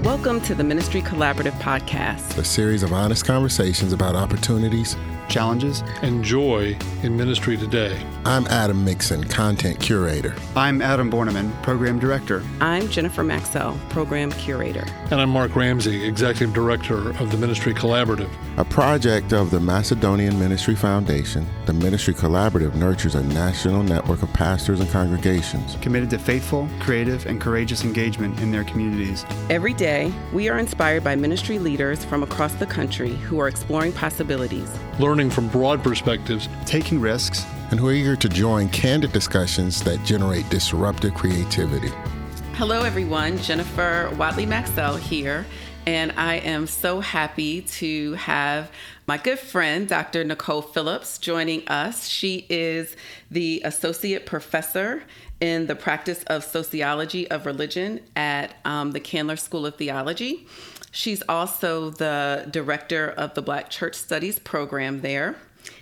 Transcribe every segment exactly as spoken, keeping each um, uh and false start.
Welcome to the Ministry Collaborative Podcast, a series of honest conversations about opportunities, challenges, and joy in ministry today. I'm Adam Mixon, Content Curator. I'm Adam Borneman, Program Director. I'm Jennifer Maxwell, Program Curator. And I'm Mark Ramsey, Executive Director of the Ministry Collaborative. A project of the Macedonian Ministry Foundation, the Ministry Collaborative nurtures a national network of pastors and congregations committed to faithful, creative, and courageous engagement in their communities. Every day, we are inspired by ministry leaders from across the country who are exploring possibilities, learning from broad perspectives, taking risks, and who are eager to join candid discussions that generate disruptive creativity. Hello, everyone. Jennifer Watley Maxwell here, and I am so happy to have my good friend, Doctor Nicole Phillips, joining us. She is the Associate Professor in the practice of sociology of religion at um, the Candler School of Theology. She's also the director of the Black Church Studies program there.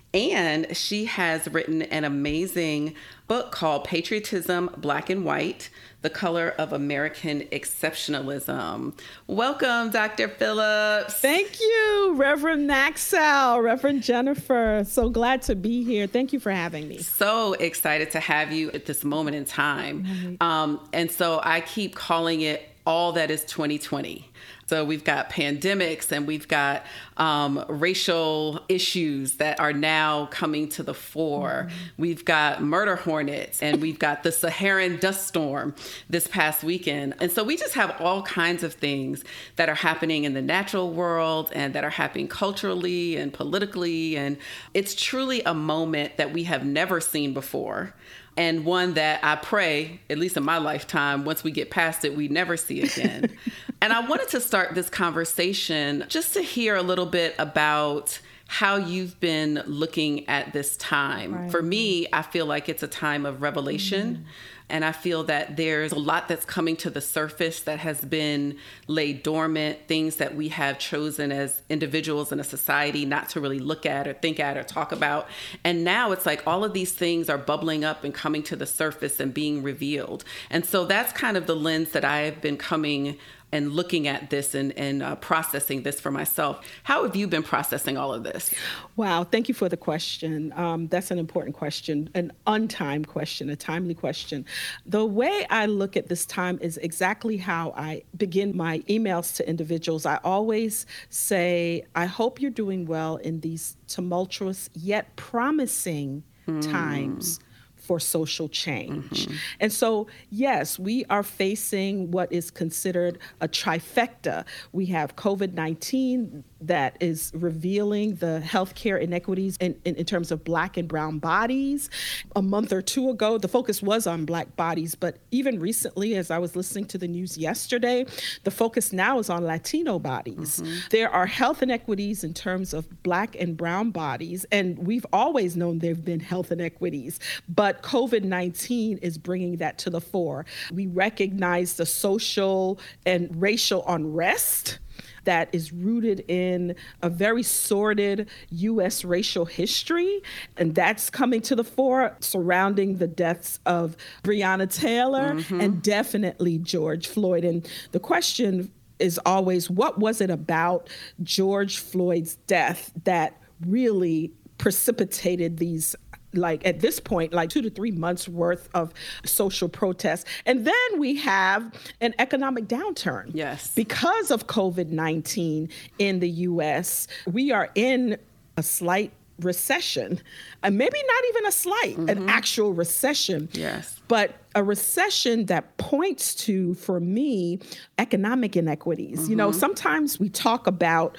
And she has written an amazing book called Patriotism, Black and White, The Color of American Exceptionalism. Welcome, Doctor Phillips. Thank you, Reverend Maxwell, Reverend Jennifer. So glad to be here. Thank you for having me. So excited to have you at this moment in time. Right. Um, and so I keep calling it All That Is twenty twenty. So we've got pandemics and we've got um, racial issues that are now coming to the fore. Mm-hmm. We've got murder hornets and we've got the Saharan dust storm this past weekend. And so we just have all kinds of things that are happening in the natural world and that are happening culturally and politically. And it's truly a moment that we have never seen before. And one that I pray, at least in my lifetime, once we get past it, we never see again. And I wanted to start this conversation just to hear a little bit about how you've been looking at this time. Right. For me, I feel like it's a time of revelation. Mm-hmm. And I feel that there's a lot that's coming to the surface that has been laid dormant, things that we have chosen as individuals in a society not to really look at or think at or talk about. And now it's like all of these things are bubbling up and coming to the surface and being revealed. And so that's kind of the lens that I have been coming and looking at this and, and uh, processing this for myself. How have you been processing all of this? Wow, thank you for the question. Um, that's an important question, an untimed question, a timely question. The way I look at this time is exactly how I begin my emails to individuals. I always say, I hope you're doing well in these tumultuous yet promising mm. times for social change. Mm-hmm. And so, yes, we are facing what is considered a trifecta. We have covid nineteen that is revealing the healthcare inequities in, in, in terms of Black and brown bodies. A month or two ago, the focus was on Black bodies, but even recently, as I was listening to the news yesterday, the focus now is on Latino bodies. Mm-hmm. There are health inequities in terms of Black and brown bodies, and we've always known there have been health inequities, but covid nineteen is bringing that to the fore. We recognize the social and racial unrest that is rooted in a very sordid U S racial history, and that's coming to the fore surrounding the deaths of Breonna Taylor mm-hmm. and definitely George Floyd. And the question is always, what was it about George Floyd's death that really precipitated these, like at this point, like two to three months worth of social protests? And then we have an economic downturn. Yes. Because of covid nineteen in the U S, we are in a slight recession, and maybe not even a slight, mm-hmm. an actual recession. Yes. But a recession that points to, for me, economic inequities. Mm-hmm. You know, sometimes we talk about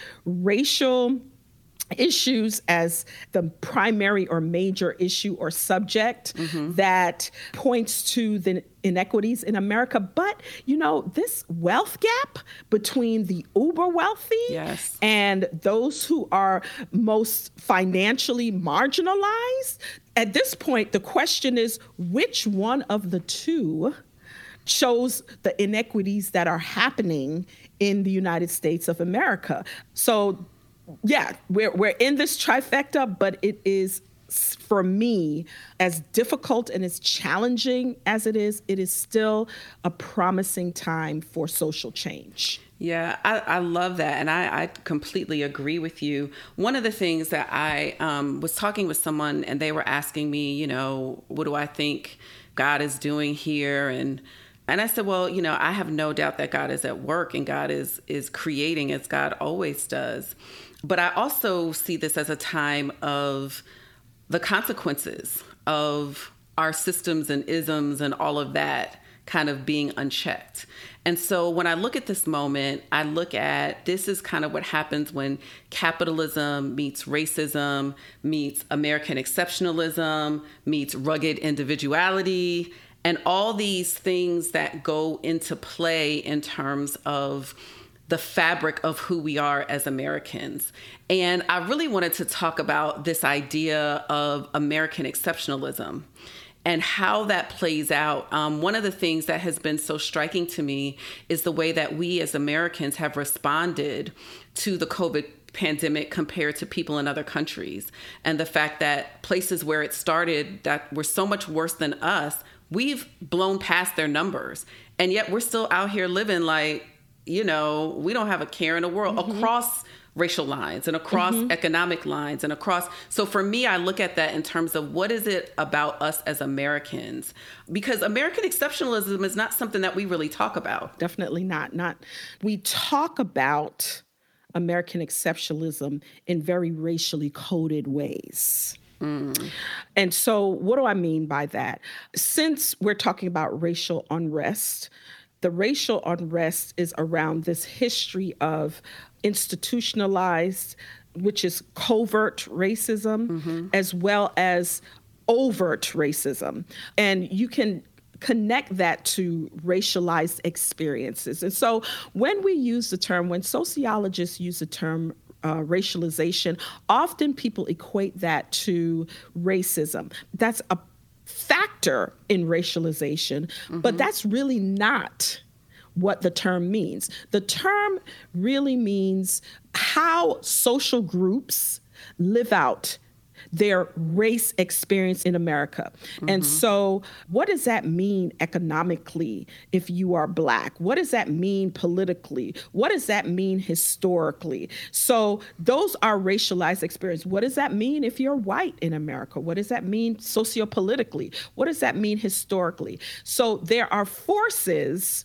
racial issues as the primary or major issue or subject mm-hmm. that points to the inequities in America. But, you know, this wealth gap between the uber wealthy yes. and those who are most financially marginalized, at this point, the question is, which one of the two shows the inequities that are happening in the United States of America? So yeah, we're we're in this trifecta, but it is for me, as difficult and as challenging as it is, it is still a promising time for social change. Yeah, I, I love that. And I, I completely agree with you. One of the things that I um, was talking with someone and they were asking me, you know, what do I think God is doing here? And and I said, well, you know, I have no doubt that God is at work and God is is creating as God always does. But I also see this as a time of the consequences of our systems and isms and all of that kind of being unchecked. And so when I look at this moment, I look at this is kind of what happens when capitalism meets racism, meets American exceptionalism, meets rugged individuality, and all these things that go into play in terms of the fabric of who we are as Americans. And I really wanted to talk about this idea of American exceptionalism and how that plays out. Um, one of the things that has been so striking to me is the way that we as Americans have responded to the COVID pandemic compared to people in other countries. And the fact that places where it started that were so much worse than us, we've blown past their numbers. And yet we're still out here living like, you know, we don't have a care in the world mm-hmm. across racial lines and across mm-hmm. economic lines and across. So for me, I look at that in terms of what is it about us as Americans? Because American exceptionalism is not something that we really talk about. Definitely not. Not. We talk about American exceptionalism in very racially coded ways. Mm. And so what do I mean by that? Since we're talking about racial unrest, the racial unrest is around this history of institutionalized, which is covert racism, mm-hmm. as well as overt racism. And you can connect that to racialized experiences. And so when we use the term, when sociologists use the term Uh, racialization, often people equate that to racism. That's a factor in racialization, mm-hmm. but that's really not what the term means. The term really means how social groups live out their race experience in America. Mm-hmm. And so what does that mean economically if you are Black? What does that mean politically? What does that mean historically? So those are racialized experiences. What does that mean if you're white in America? What does that mean sociopolitically? What does that mean historically? So there are forces,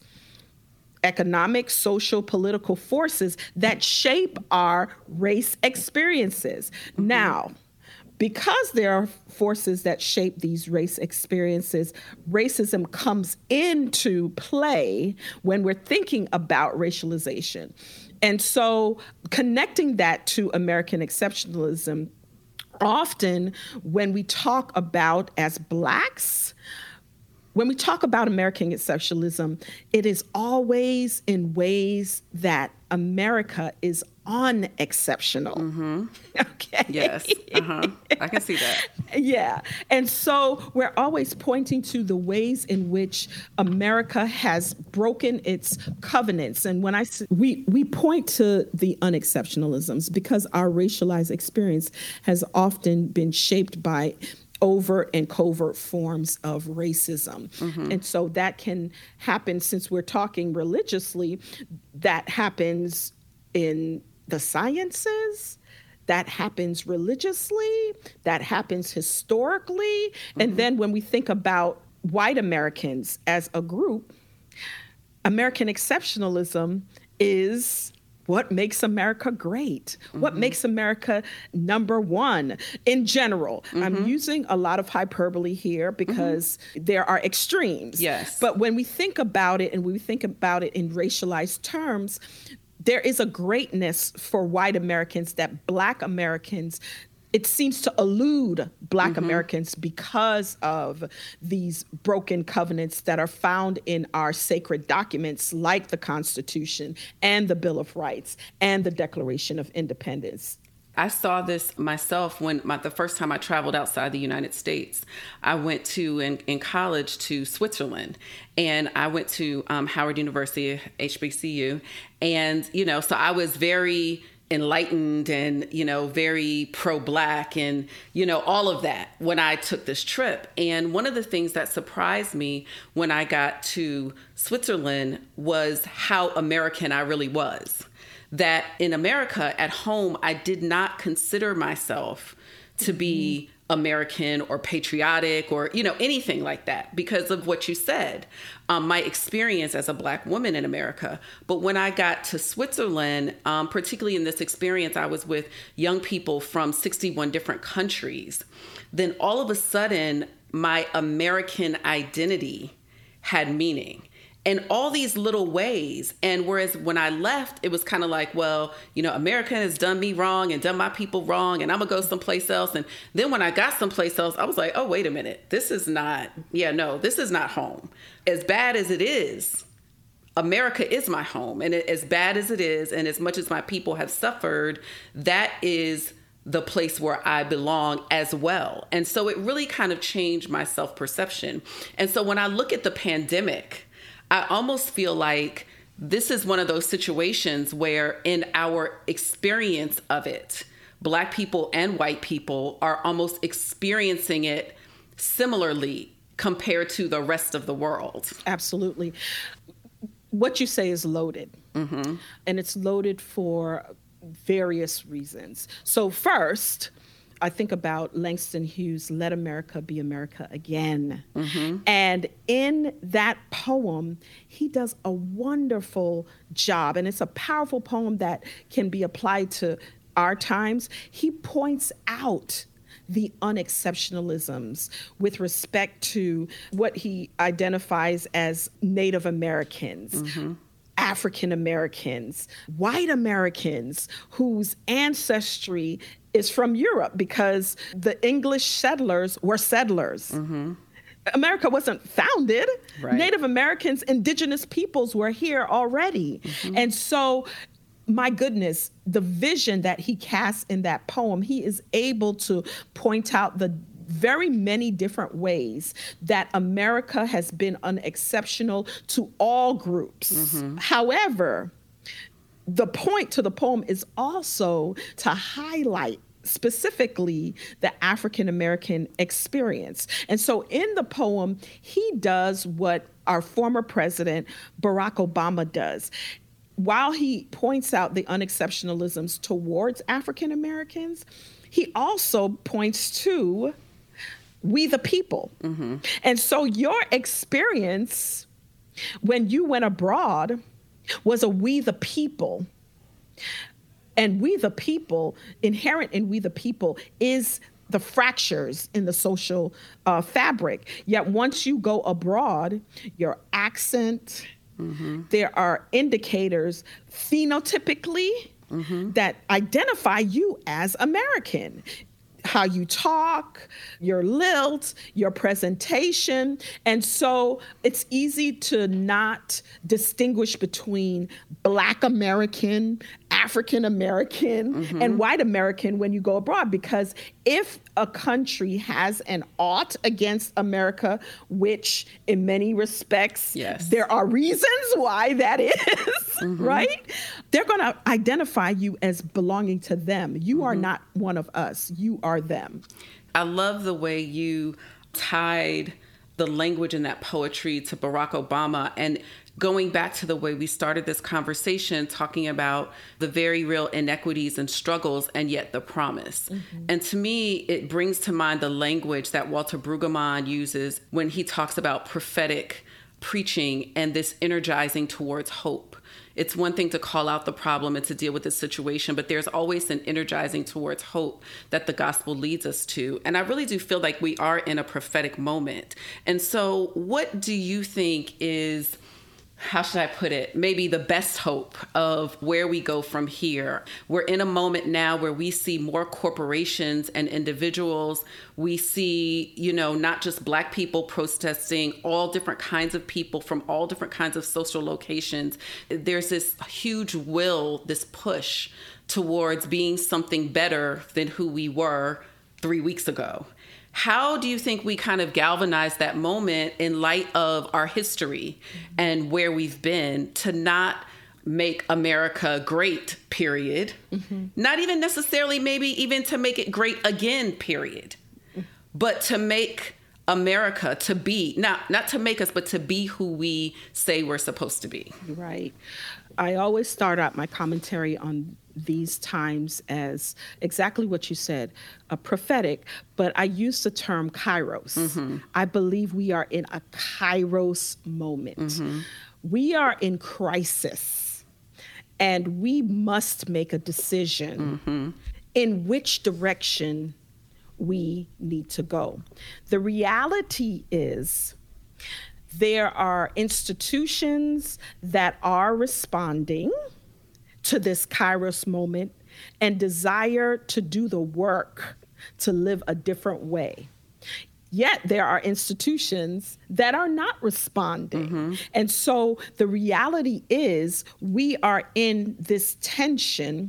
economic, social, political forces that shape our race experiences. Mm-hmm. Now, because there are forces that shape these race experiences, racism comes into play when we're thinking about racialization. And so connecting that to American exceptionalism, often when we talk about as Blacks, when we talk about American exceptionalism, it is always in ways that America is unexceptional. Mm-hmm. Okay. Yes. Uh-huh. I can see that. Yeah. And so we're always pointing to the ways in which America has broken its covenants. And when I we we point to the unexceptionalisms because our racialized experience has often been shaped by overt and covert forms of racism. Mm-hmm. And so that can happen, since we're talking religiously, that happens in the sciences, that happens religiously, that happens historically. Mm-hmm. And then when we think about white Americans as a group, American exceptionalism is what makes America great? Mm-hmm. What makes America number one in general? Mm-hmm. I'm using a lot of hyperbole here because mm-hmm. there are extremes. Yes. But when we think about it and we think about it in racialized terms, there is a greatness for white Americans that Black Americans, it seems to elude Black mm-hmm. Americans because of these broken covenants that are found in our sacred documents like the Constitution and the Bill of Rights and the Declaration of Independence. I saw this myself when my, the first time I traveled outside the United States. I went to, in, in college, to Switzerland. And I went to um, Howard University, H B C U. And, you know, so I was very enlightened and, you know, very pro-Black and, you know, all of that when I took this trip. And one of the things that surprised me when I got to Switzerland was how American I really was. That in America, at home, I did not consider myself to be American or patriotic or, you know, anything like that because of what you said, um, my experience as a Black woman in America. But when I got to Switzerland, um, particularly in this experience, I was with young people from sixty-one different countries. Then all of a sudden, my American identity had meaning. In all these little ways. And whereas when I left, it was kind of like, well, you know, America has done me wrong and done my people wrong, and I'm gonna go someplace else. And then when I got someplace else, I was like, oh, wait a minute. This is not, yeah, no, this is not home. As bad as it is, America is my home. And it, as bad as it is, and as much as my people have suffered, that is the place where I belong as well. And so it really kind of changed my self-perception. And so when I look at the pandemic, I almost feel like this is one of those situations where in our experience of it, Black people and white people are almost experiencing it similarly compared to the rest of the world. Absolutely. What you say is loaded, mm-hmm. and it's loaded for various reasons. So first, I think about Langston Hughes' Let America Be America Again. Mm-hmm. And in that poem, he does a wonderful job. And it's a powerful poem that can be applied to our times. He points out the unexceptionalisms with respect to what he identifies as Native Americans, mm-hmm. African Americans, white Americans whose ancestry is from Europe because the English settlers were settlers. Mm-hmm. America wasn't founded. Right. Native Americans, indigenous peoples were here already. Mm-hmm. And so, my goodness, the vision that he casts in that poem, he is able to point out the very many different ways that America has been unexceptional to all groups. Mm-hmm. However, the point to the poem is also to highlight specifically the African American experience. And so in the poem, he does what our former president, Barack Obama, does. While he points out the unexceptionalisms towards African Americans, he also points to we the people. Mm-hmm. And so your experience when you went abroad was a we the people. And we the people, inherent in we the people, is the fractures in the social uh, fabric. Yet once you go abroad, your accent, mm-hmm. there are indicators phenotypically mm-hmm. that identify you as American. How you talk, your lilt, your presentation. And so it's easy to not distinguish between Black American, African American, mm-hmm. and white American when you go abroad. Because if a country has an ought against America, which in many respects, yes. there are reasons why that is, mm-hmm. right? They're going to identify you as belonging to them. You mm-hmm. are not one of us. You are them. I love the way you tied the language in that poetry to Barack Obama, and going back to the way we started this conversation, talking about the very real inequities and struggles, and yet the promise. Mm-hmm. And to me, it brings to mind the language that Walter Brueggemann uses when he talks about prophetic preaching and this energizing towards hope. It's one thing to call out the problem and to deal with the situation, but there's always an energizing towards hope that the gospel leads us to. And I really do feel like we are in a prophetic moment. And so what do you think is, how should I put it, maybe the best hope of where we go from here? We're in a moment now where we see more corporations and individuals. We see, you know, not just Black people protesting, all different kinds of people from all different kinds of social locations. There's this huge will, this push towards being something better than who we were three weeks ago. How do you think we kind of galvanize that moment in light of our history and where we've been to not make America great, period. Mm-hmm. Not even necessarily maybe even to make it great again, period. Mm-hmm. But to make America to be, not, not to make us, but to be who we say we're supposed to be. Right. I always start out my commentary on these times as exactly what you said, a prophetic, but I use the term kairos. Mm-hmm. I believe we are in a kairos moment. Mm-hmm. We are in crisis, and we must make a decision mm-hmm. in which direction we need to go. The reality is there are institutions that are responding to this kairos moment and desire to do the work to live a different way. Yet there are institutions that are not responding. Mm-hmm. And so the reality is we are in this tension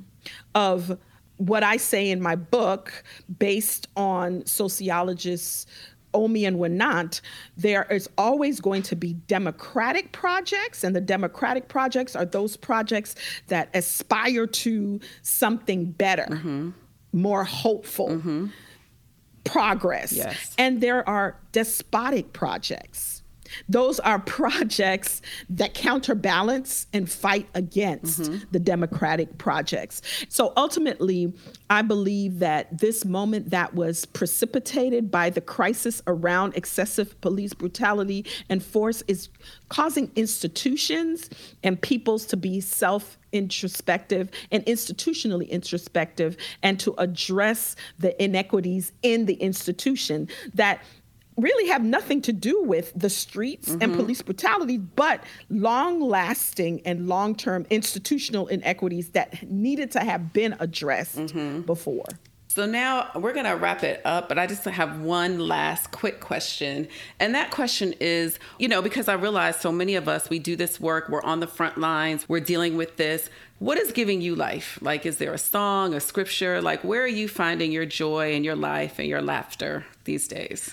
of what I say in my book, based on sociologists Omi and Winant, there is always going to be democratic projects, and the democratic projects are those projects that aspire to something better, mm-hmm. more hopeful, mm-hmm. progress. Yes. And there are despotic projects. Those are projects that counterbalance and fight against mm-hmm. the democratic projects. So ultimately, I believe that this moment that was precipitated by the crisis around excessive police brutality and force is causing institutions and peoples to be self-introspective and institutionally introspective, and to address the inequities in the institution that really have nothing to do with the streets mm-hmm. and police brutality, but long-lasting and long-term institutional inequities that needed to have been addressed mm-hmm. before. So now we're going to wrap it up, but I just have one last quick question. And that question is, you know, because I realize so many of us, we do this work, we're on the front lines, we're dealing with this. What is giving you life? Like, is there a song, a scripture? Like, where are you finding your joy and your life and your laughter these days?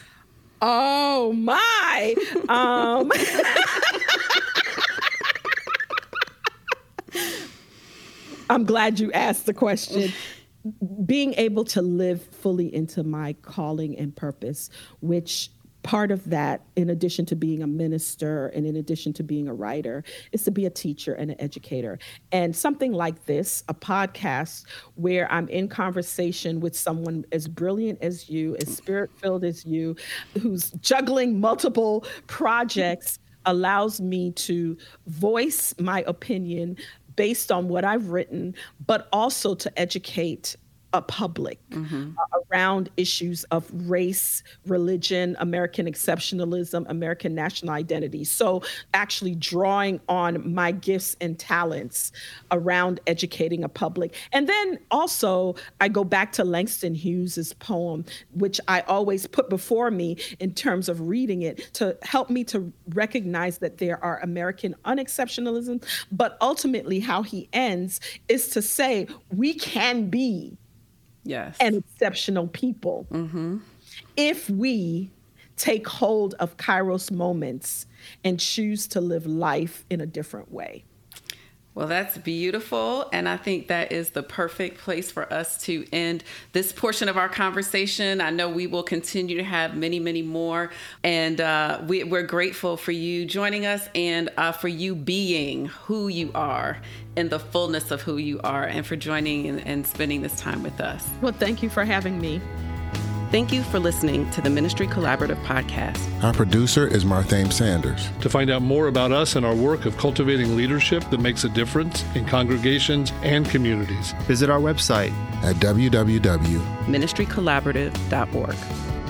Oh, my. um, I'm glad you asked the question. Being able to live fully into my calling and purpose, which part of that, in addition to being a minister and in addition to being a writer, is to be a teacher and an educator. And something like this, a podcast where I'm in conversation with someone as brilliant as you, as spirit-filled as you, who's juggling multiple projects, allows me to voice my opinion based on what I've written, but also to educate a public mm-hmm. uh, around issues of race, religion, American exceptionalism, American national identity. So actually drawing on my gifts and talents around educating a public. And then also I go back to Langston Hughes's poem, which I always put before me in terms of reading it, to help me to recognize that there are American unexceptionalism, but ultimately how he ends is to say we can be Yes. an exceptional people mm-hmm. if we take hold of Kairos moments and choose to live life in a different way. Well, that's beautiful. And I think that is the perfect place for us to end this portion of our conversation. I know we will continue to have many, many more. And uh, we, we're grateful for you joining us and uh, for you being who you are in the fullness of who you are, and for joining and, and spending this time with us. Well, thank you for having me. Thank you for listening to the Ministry Collaborative Podcast. Our producer is Marthame Sanders. To find out more about us and our work of cultivating leadership that makes a difference in congregations and communities, visit our website at w w w dot ministry collaborative dot org.